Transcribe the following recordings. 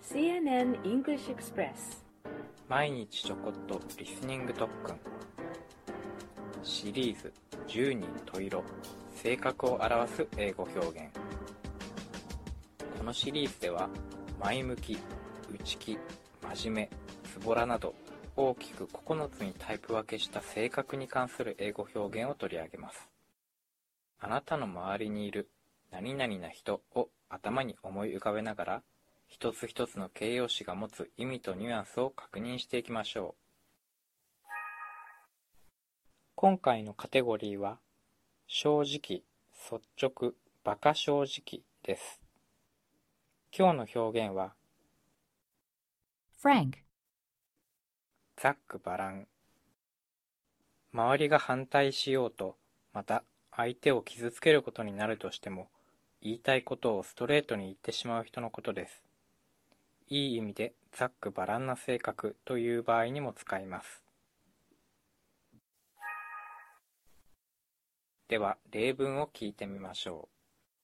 CNN English Express 毎日ちょこっとリスニング特訓シリーズ10人十色性格を表す英語表現。このシリーズでは前向き、内気、真面目、ズボラなど大きく9つにタイプ分けした性格に関する英語表現を取り上げます。あなたの周りにいる何々な人を頭に思い浮かべながら一つ一つの形容詞が持つ意味とニュアンスを確認していきましょう。今回のカテゴリーは正直、率直、馬鹿正直です。今日の表現は frank, ざっくばらん。周りが反対しようと、また相手を傷つけることになるとしても、言いたいことをストレートに言ってしまう人のことです。いい意味でざっくばらんな性格という場合にも使います。では例文を聞いてみましょ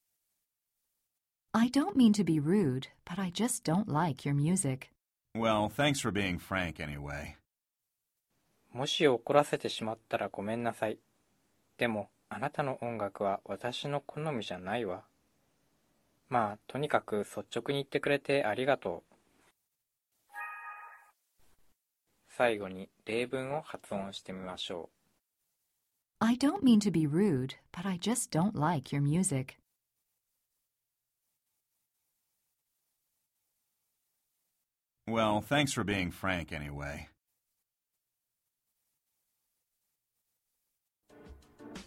I don't mean to be rude, but I just don't like your music. Well, thanks for being frank anyway. う。もし怒らせてしまったらごめんなさい。でもあなたの音楽は私の好みじゃないわ。まあとにかく率直に言ってくれてありがとう。最後に例文を発音してみましょ I don't mean to be rude, but I just don't like your music. Well, thanks for being frank anyway.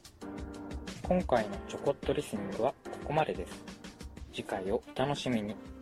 う。今回のちょこっとリスニングはここまでです。次回をお楽しみに。